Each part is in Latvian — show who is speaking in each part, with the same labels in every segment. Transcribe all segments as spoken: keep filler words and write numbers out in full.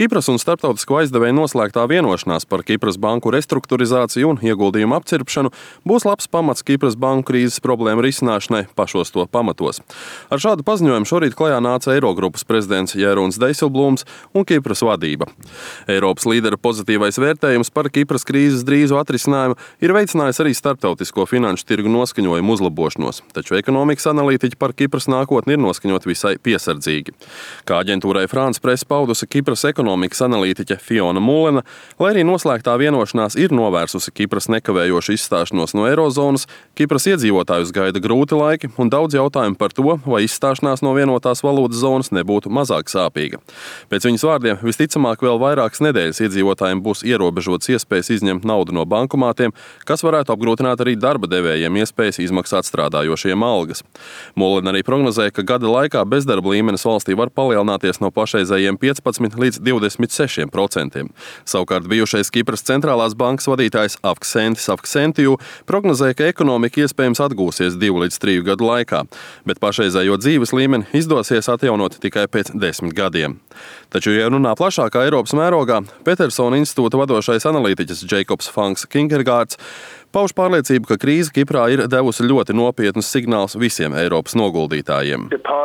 Speaker 1: Kipras un starptautisko aizdevēju noslēgtā vienošanās par Kipras banku restruktūrizāciju un ieguldījumu apcirpšanu būs labs pamats Kipras banku krīzes problēmu risināšanai pašos to pamatos. Ar šādu paziņojumu šorīt klajā nāca Eirogrupas prezidents Jeroens Dijsselbloems un Kipras vadība. Eiropas līdera pozitīvais vērtējums par Kipras krīzes drīzu atrisinājumu ir veicinājis arī starptautisko finanšu tirgu noskaņojumu uzlabošanos, taču ekonomikas analītiķi par Kipras nākotni ir noskaņot visai piesardzīgi. Kā aģentūrai France Press paudusi Kipras ekonomikas analītiķe Fiona Mullena, lai arī noslēgtā vienošanās ir novērsusi Kipras nekavējošu izstāšanos no eirozonas, Kipras iedzīvotājus gaida grūti laiki un daudz jautājumu par to, vai izstāšanās no vienotās valūtas zonas nebūtu mazāk sāpīga. Pēc viņas vārdiem, visticamāk vēl vairākas nedēļas iedzīvotājiem būs ierobežotas iespējas izņemt naudu no bankomātiem, kas varētu apgrūtināt arī darba devējiem iespējas izmaksāt strādājošiem algas. Mullena arī prognozēja, ka gada laikā bezdarba līmenis valstī var palielināties no pašreizējiem piecpadsmit līdz divdesmit seši procenti. Savukārt bijušais Kipras centrālās bankas vadītājs Avksentis Avksentiju prognozēja, ka ekonomika iespējams atgūsies divu līdz triju gadu laikā, bet pašreizējo dzīves līmeni izdosies atjaunot tikai pēc desmit gadiem. Taču, ja runā plašākā Eiropas mērogā, Petersona institūta vadošais analītiķis Jacobs Funks Kinkergārds pauž pārliecību, ka krīze Kiprā ir devusi ļoti nopietnus signālus visiem Eiropas noguldītājiem.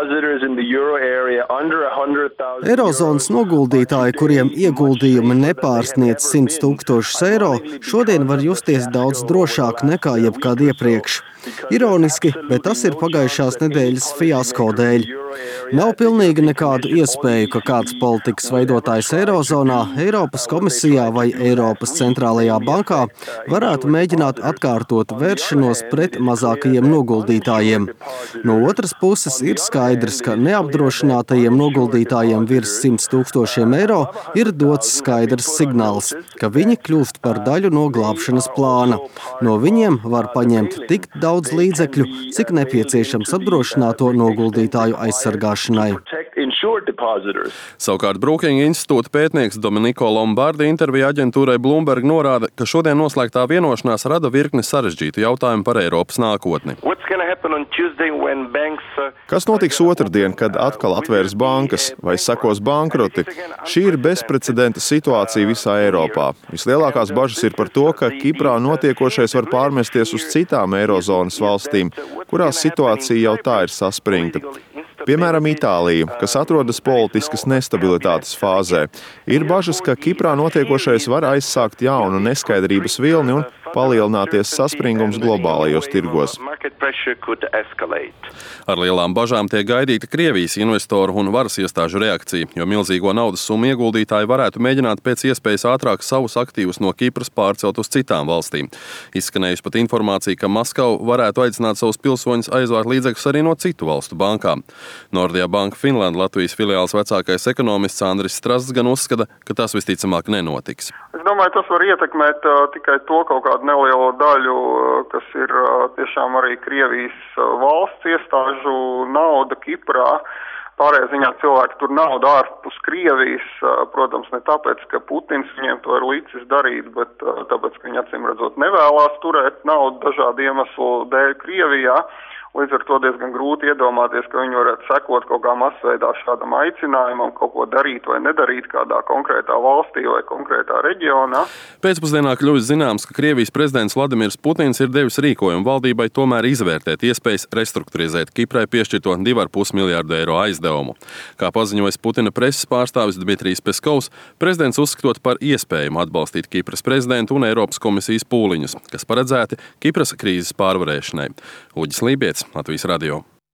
Speaker 2: Eirozonas noguldītāji, kuriem ieguldījumi nepārsniedz simts tūkstošus eiro, šodien var justies daudz drošāk nekā jebkad iepriekš. Ironiski, bet tas ir pagājušās nedēļas fiasko dēļ. Nav pilnīgi nekādu iespēju, ka kāds politikas veidotājs Eirozonā, Eiropas komisijā vai Eiropas centrālajā bankā varētu mēģināt atkārtot vēršanos pret mazākajiem noguldītājiem. No otras puses ir skaidrs, ka neapdrošinātajiem noguldītājiem virs simts tūkstošiem eiro ir dots skaidrs signāls, ka viņi kļūst par daļu no glābšanas plāna. No viņiem var paņemt tik daudz līdzekļu, cik nepieciešams apdrošināto noguldītāju aizsargāšanai.
Speaker 1: Savukārt Brookings institūta pētnieks Domenico Lombardi intervijā aģentūrai Bloomberg norāda, ka šodien noslēgtā vienošanās rada virkni sarežģītu jautājumu par Eiropas nākotni.
Speaker 3: Kas notiks otrdien, kad atkal atvērs bankas vai sekos bankroti? Šī ir bezprecedenta situācija visā Eiropā. Vislielākās bažas ir par to, ka Kiprā notiekošais var pārmesties uz citām eirozonas valstīm, kurās situācija jau tā ir saspringta. Piemēram, Itālija, kas atrodas politiskas nestabilitātes fāzē. Ir bažas, ka Kiprā notiekošais var aizsākt jaunu neskaidrības vilni un palielināties saspringums globālajos tirgos.
Speaker 1: Ar lielām bažām tiek gaidīta Krievijas investoru un varas iestāžu reakcija, jo milzīgo naudas summu ieguldītāji varētu mēģināt pēc iespējas ātrāk savus aktīvus no Kipras pārcelt uz citām valstīm. Izskanējusi pat informācija, ka Maskava varētu aicināt savus pilsoņus aizvākt līdzekļus arī no citu valstu bankām. Nordea Banka Finland Latvijas filiāles vecākais ekonomists Andris Strasts gan uzskata, ka tas visticamāk nenotiks.
Speaker 4: Es domāju, tas var ietekmēt uh, tikai to kaut kādu nelielu daļu, uh, kas ir uh, tiešām arī Krievijas uh, valsts iestāžu nauda Kiprā. Pārējā ziņā cilvēki tur naudu ārpus Krievijas, uh, protams, ne tāpēc, ka Putins viņiem to ir licis darīt, bet uh, tāpēc, ka viņi acīm redzot nevēlās turēt naudu dažādu iemeslu dēļ Krievijā. Līdz ar to diezgan grūti iedomāties, ka viņi varētu sekot kaut kā masveidā šādam aicinājumam, kaut ko darīt vai nedarīt kādā konkrētā valstī vai konkrētā reģionā.
Speaker 1: Pēcpusdienā kļuvis zināms, ka Krievijas prezidents Vladimirs Putins ir devis rīkojumu valdībai tomēr izvērtēt iespējas restruktūrizēt Kiprai piešķirto divu ar pus miljārdu eiro aizdevumu. Kā paziņojis Putina preses pārstāvis Dmitrijs Peskovs, prezidents uzskatot par iespējumu atbalstīt Kipras prezidentu un Eiropas komisijas pūliņus, kas paredzēti Kipras krīzes pārvarēšanai. Uģis Lībietis, Latvijas radio.